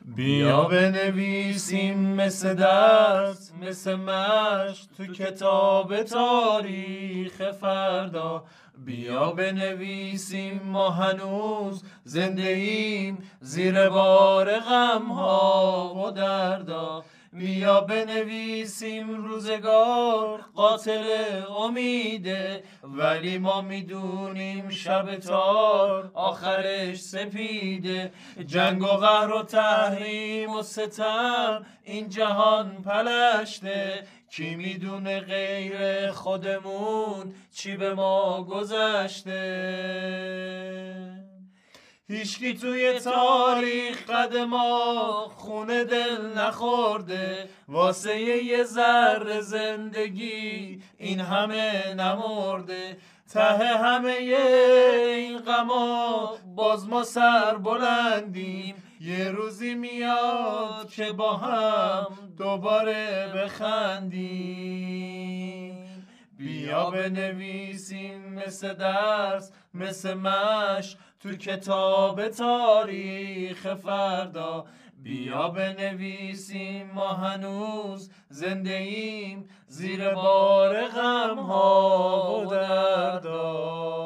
بیا بنویسیم مثل درس مثل مشق تو کتاب تاریخ فردا. بیا بنویسیم ما هنوز زنده ایم زیر بار غم ها و دردا. بیا بنویسیم روزگار قاتل امیده، ولی ما میدونیم شب تار آخرش سپیده. جنگ و قهر و تحریم و ستم این جهان پلشته، کی میدونه غیر خودمون چی به ما گذشته. هیچکی توی تاریخ قد ما خون دل نخورده، واسه یه ذره زندگی این همه نمرده. ته همه این غما باز ما سر بلندیم، یه روزی میاد که با هم دوباره بخندیم. بیا بنویسیم مثل درس مثل مشق تو کتاب تاریخ فردا. بیا بنویسیم ما هنوز زنده ایم زیر بار غم ها و دردا.